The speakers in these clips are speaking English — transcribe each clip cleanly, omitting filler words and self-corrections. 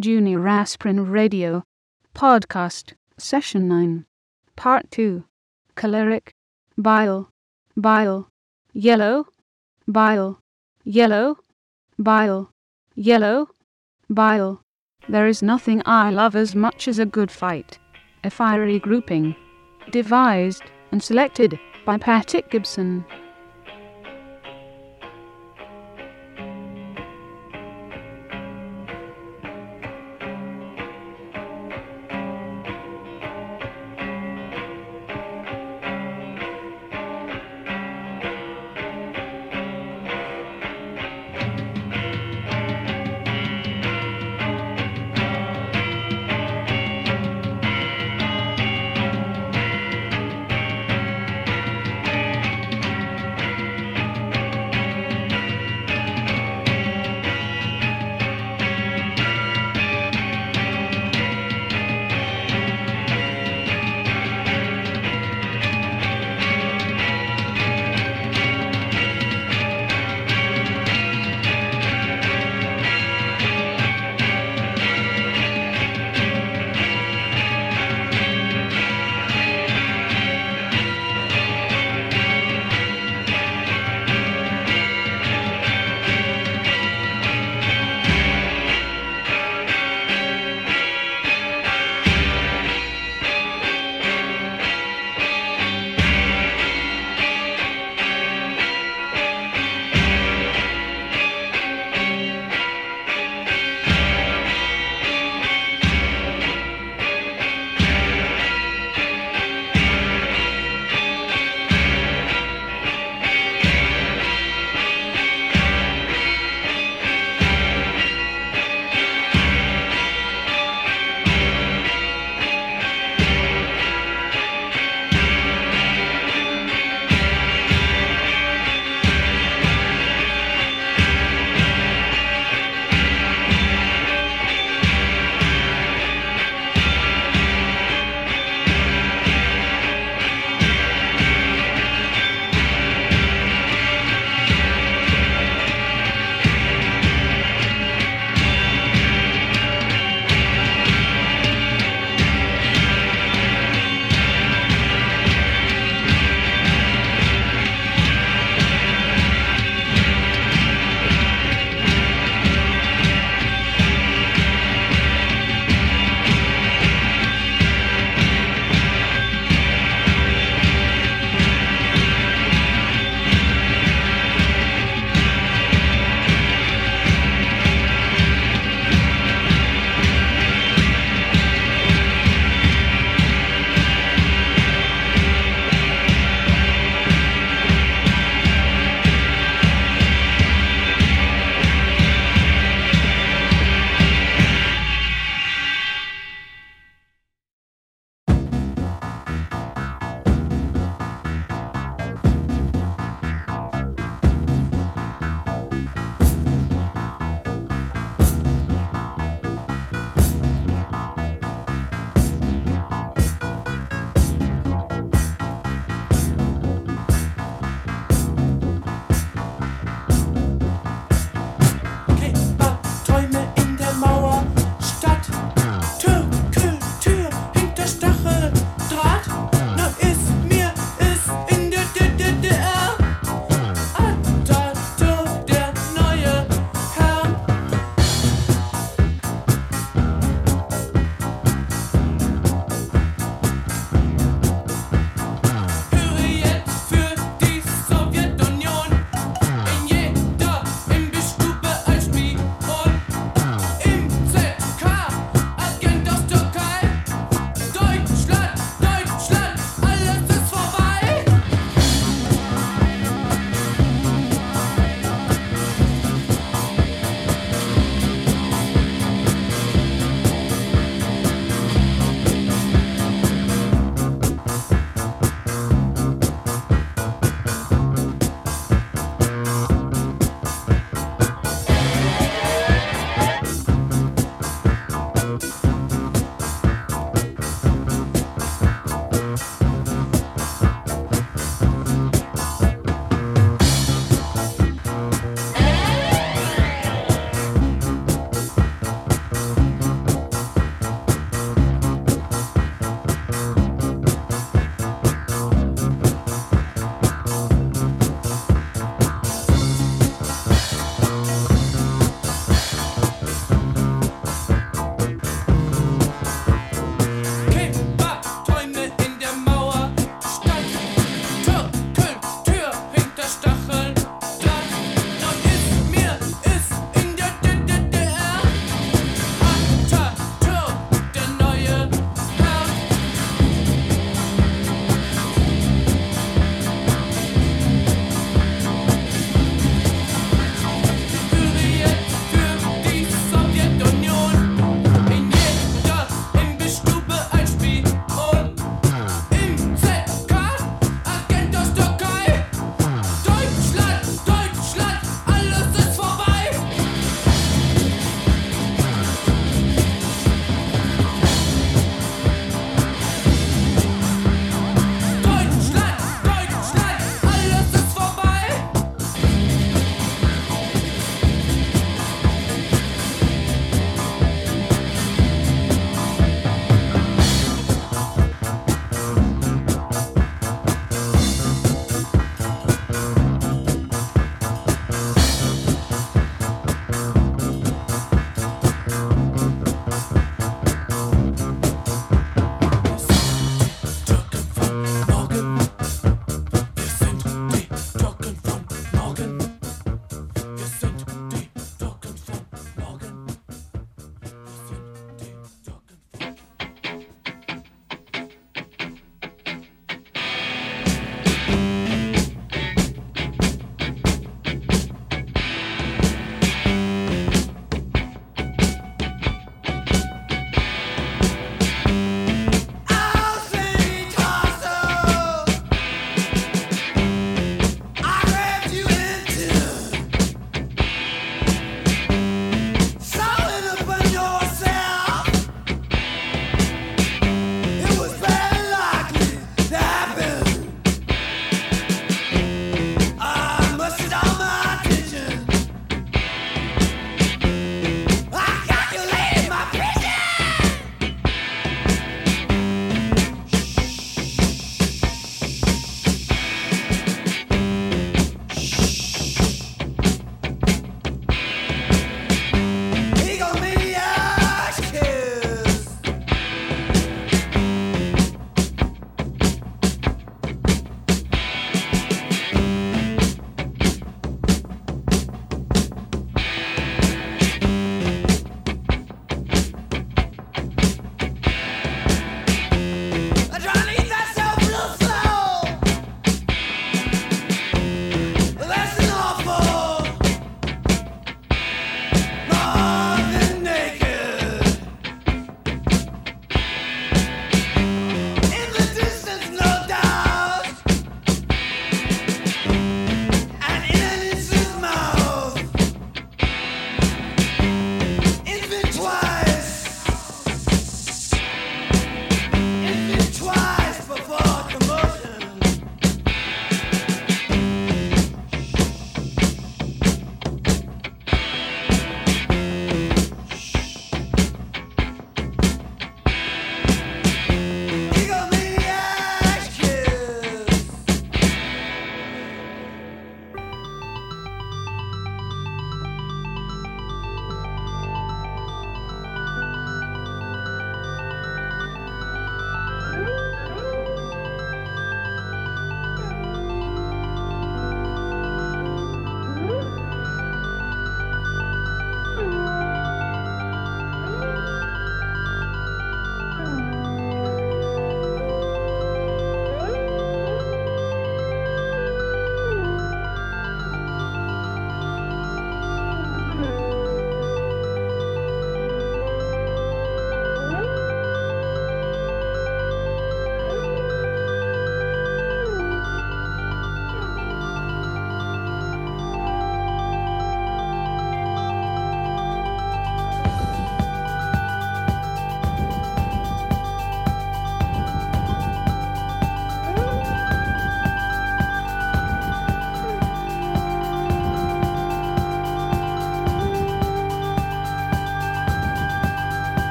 Junior Aspirin Radio, Podcast, Session 9, Part 2, Choleric, Bile, Bile, Yellow, Bile, Yellow, Bile, Yellow, Bile. There is nothing I love as much as a good fight. A fiery grouping. Devised and selected by Patrick Gibson.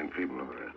brilliant people over there.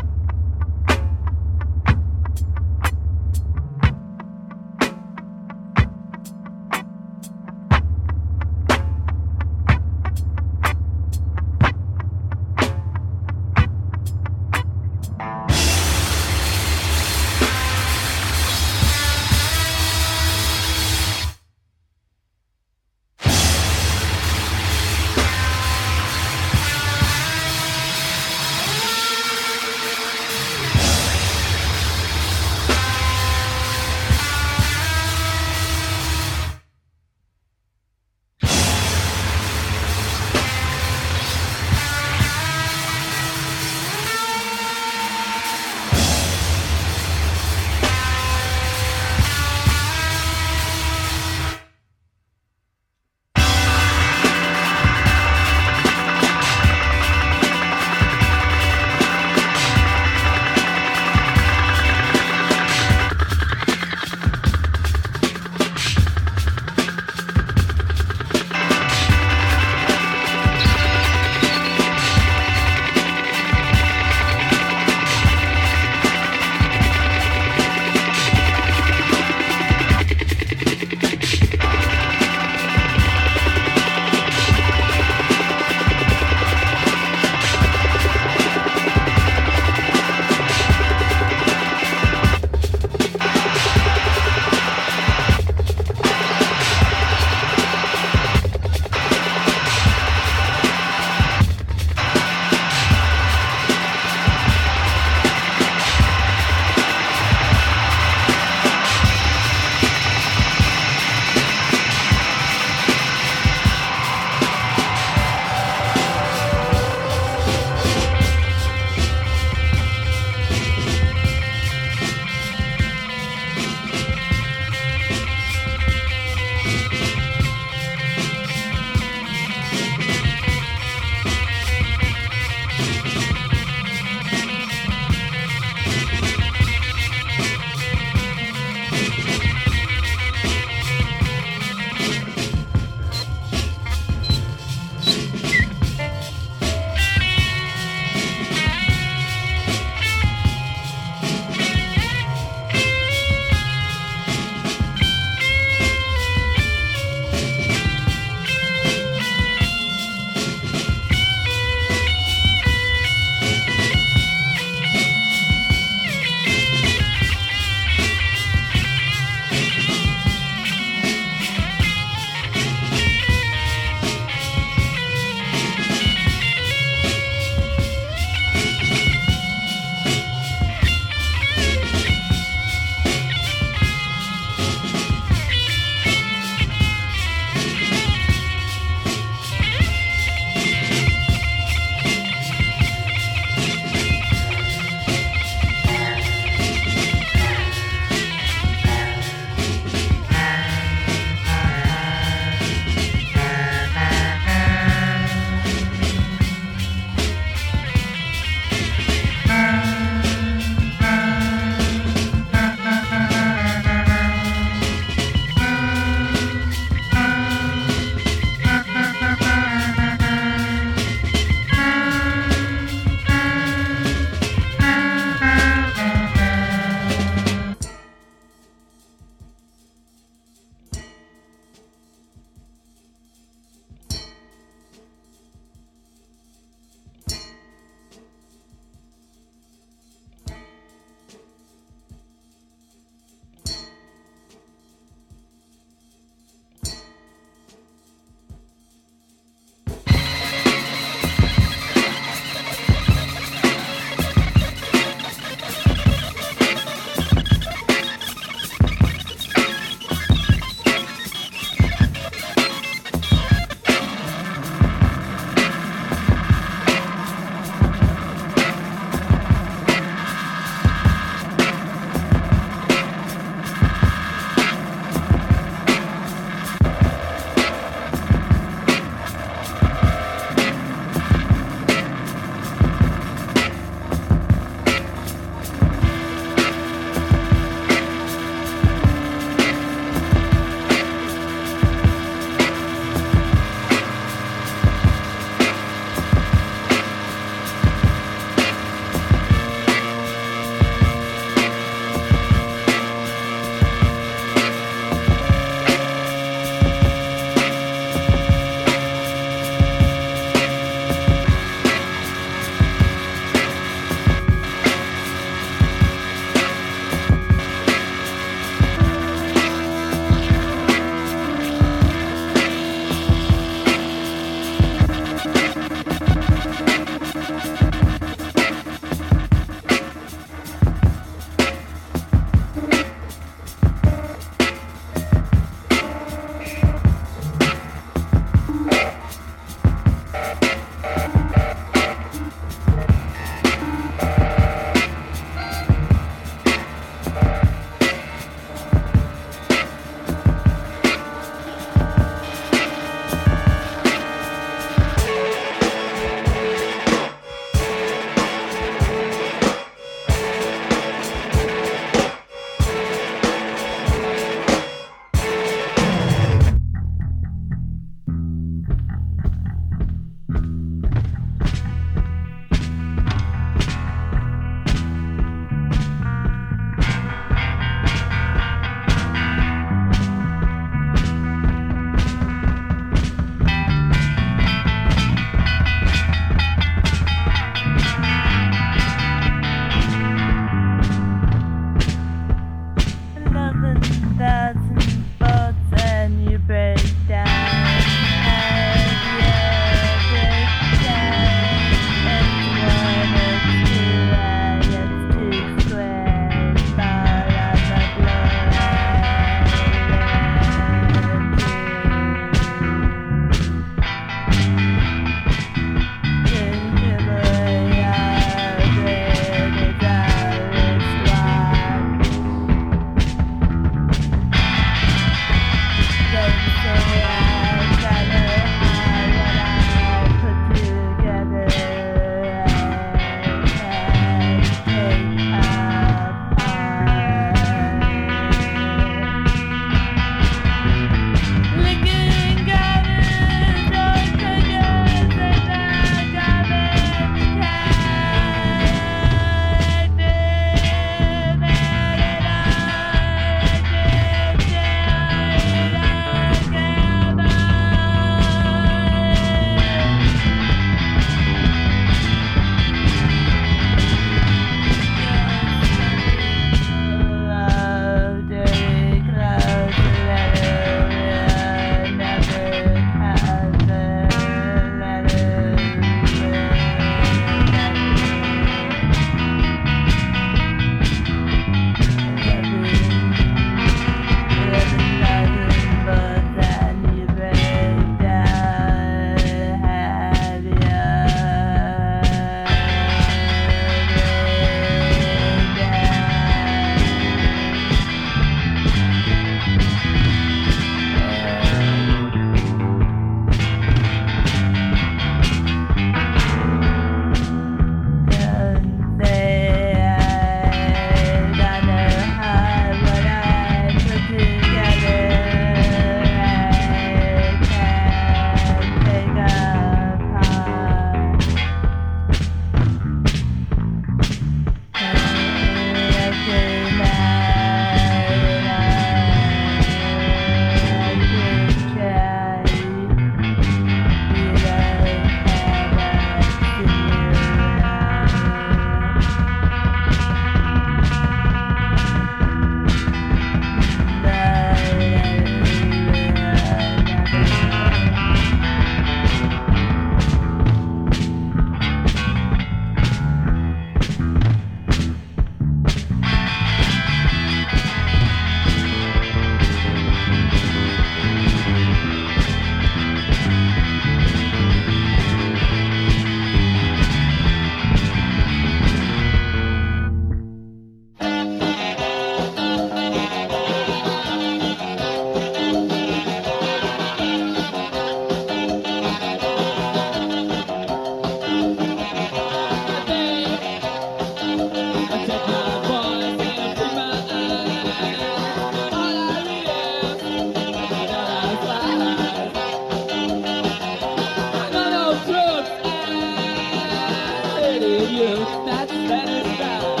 radio, that's better sound.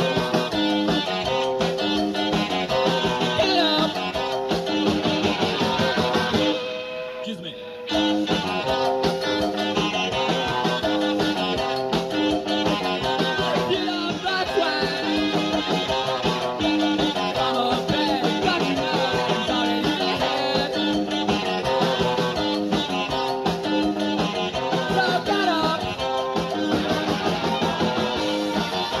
Get up! Excuse me. Get up, that's right. From a bed, got your minds on in your head. So get up.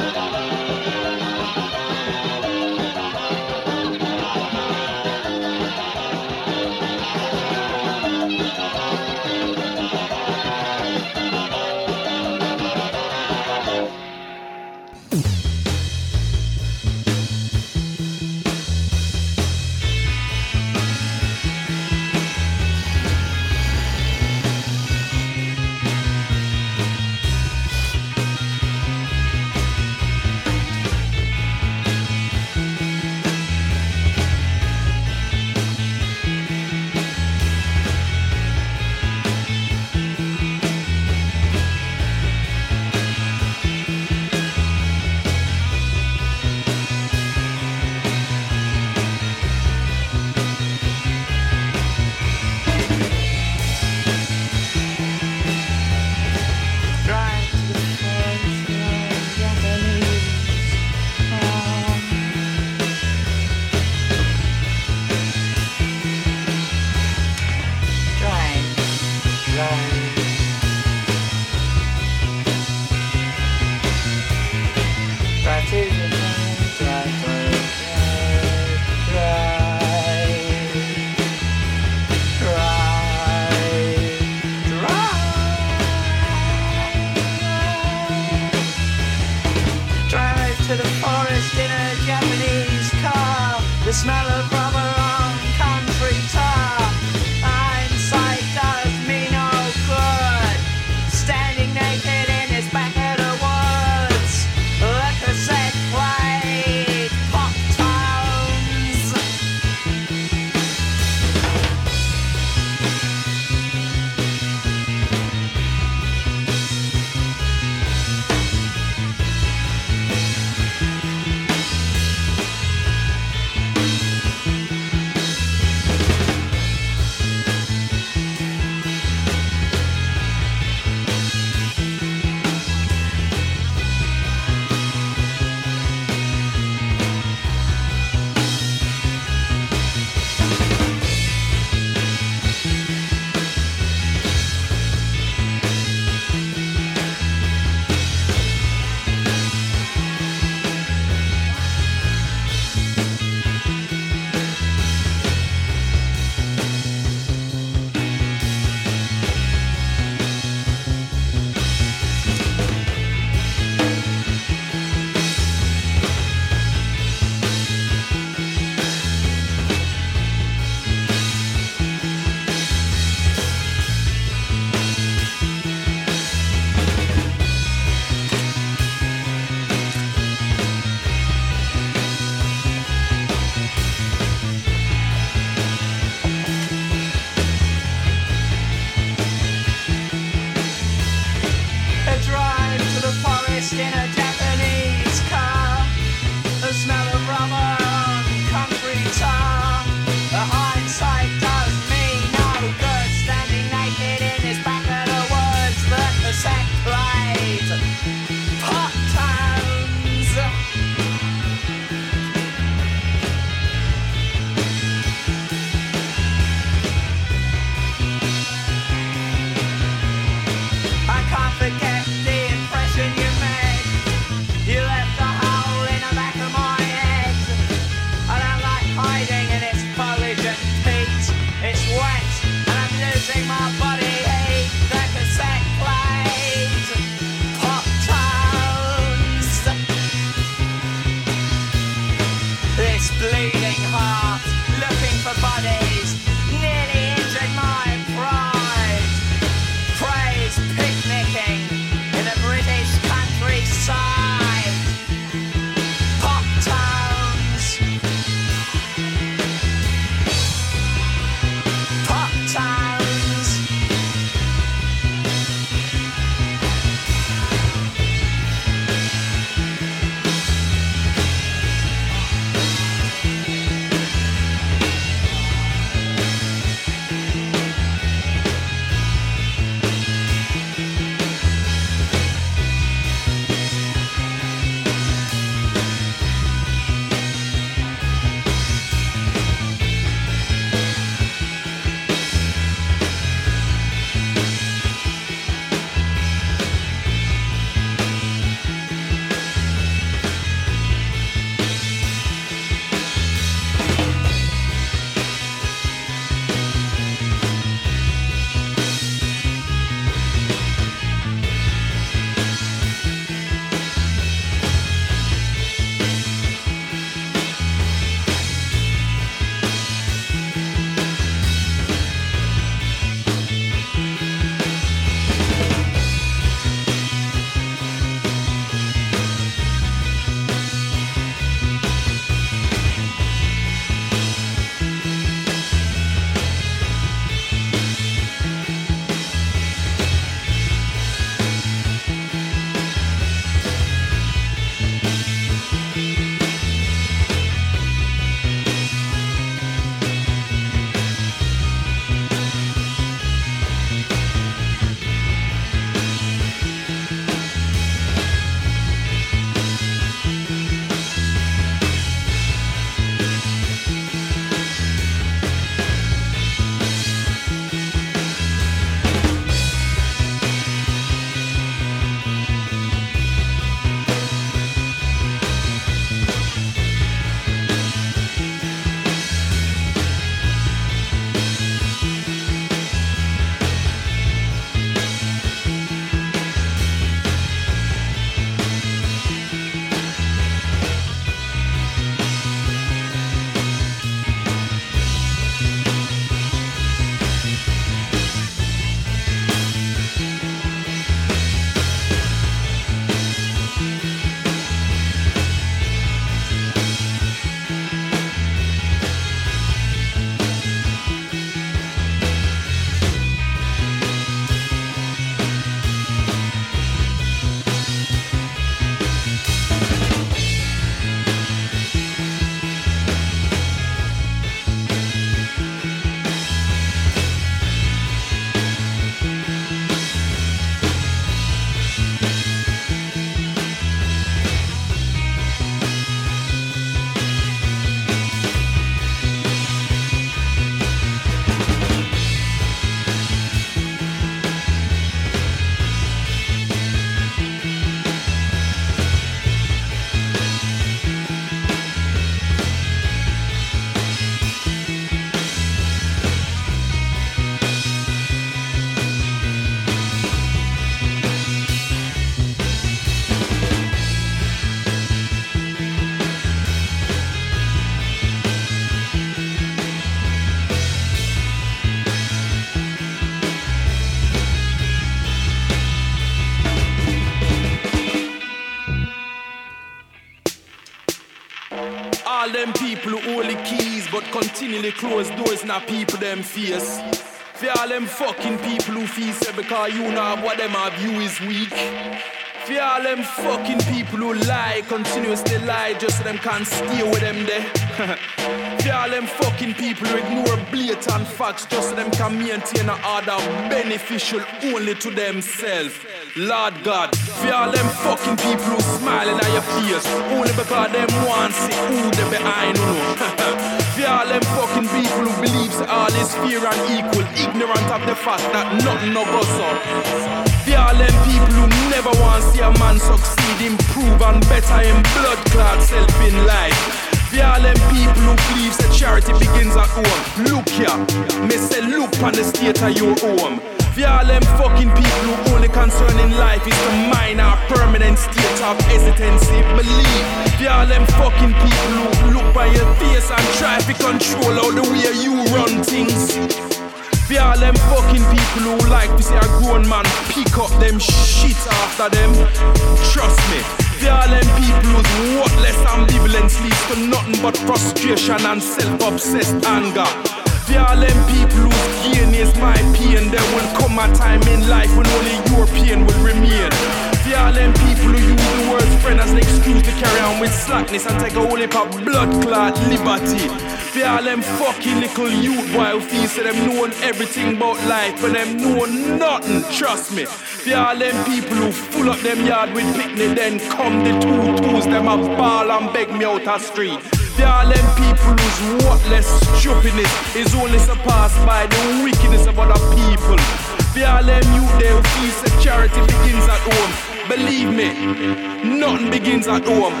but continually close doors in a people them face. For all them fucking people who feel say because you know what them have you is weak. For all them fucking people who lie, continuously lie just so them can't stay with them there. For all them fucking people who ignore blatant facts just so them can maintain an order beneficial only to themselves. Lord God, for all them fucking people who smiling at your face only because them want to see who they behind you. For all them fucking people who believe that all is fair and equal, ignorant of the fact that nothing no goes up. For all them people who never want to see a man succeed, improve and better in blood clot self in life. For all them people who believe that charity begins at home. Look here, me say look on the state of your home. For all them fucking people who only concern in life is to mine our permanent state of hesitancy. Believe. For all them fucking people who look by your face and try to control all the way you run things. For all them fucking people who like to see a grown man pick up them shit after them. Trust me. For all them people whose worthless ambivalence leads to nothing but frustration and self-obsessed anger. For all them people whose gain is my pain, there will come a time in life when only your pain will remain. For all them people who use the word friend as an excuse to carry on with slackness and take a whole heap of blood clot liberty. For all them fucking little youth boy who feel say them know everything about life but them know nothing, trust me. For all them people who full up them yard with picnic then come the two-twos them a ball and beg me out a street. For all them people whose worthless stupidness is only surpassed by the wickedness of other people. For all them youth there who feel that charity begins at home. Believe me, nothing begins at home.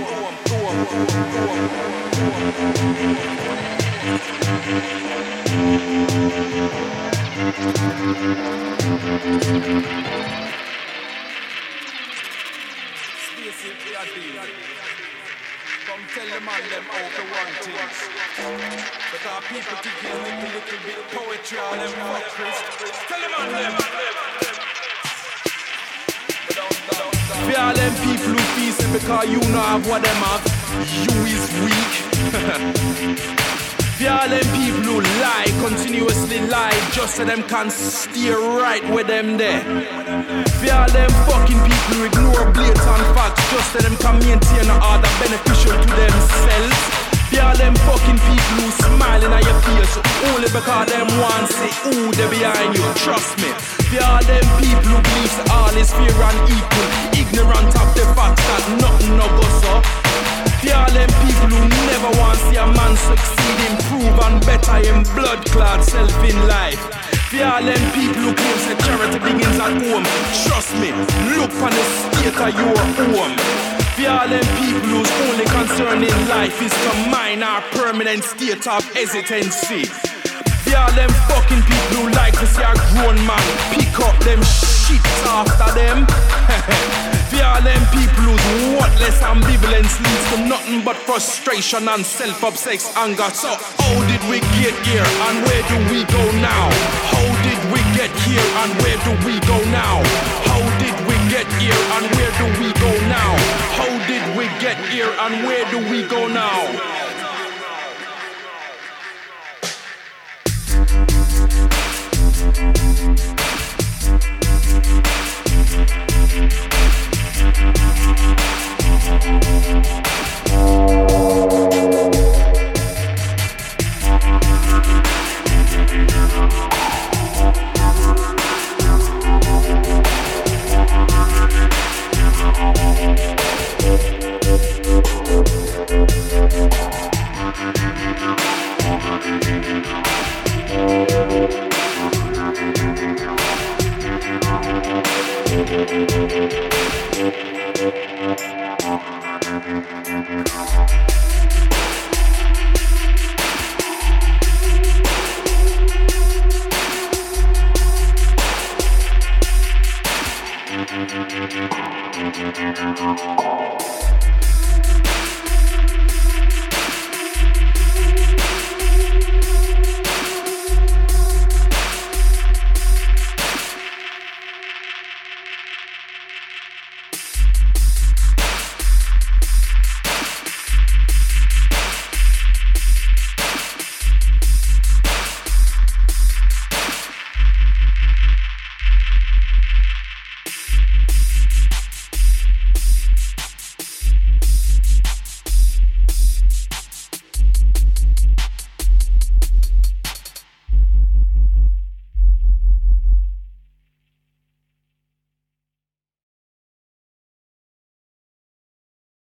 Come tell the man them how to want things. Because people think it's little bit poetry all them fuckers. Tell the man them. For all them people who feel say because you know have what them have, you is weak. For all them people who lie, continuously lie, just so them can stay right with them there. For all them fucking people who ignore blatant facts, just so them can maintain an order beneficial to themselves. For all them fucking people who smiling at your face only because them want to say who they behind you, trust me. For all them people who believe that all is fair and equal, ignorant of the fact that nothing no goes up. For all them people who never want to see a man succeed, improve and better in blood clot self in life. For all them people who claim that charity begins at home, trust me, look on the state of your home. For all them people whose only concern in life is to mine our permanent state of hesitancy. For all them fucking people who like to see a grown man pick up them shit after them. For all them people whose worthless ambivalence leads to nothing but frustration and self-obsessed anger. So how did we get here and where do we go now? How did we get here and where do we go now? How did we get here and where do we go now? How did we get here and where do we go now?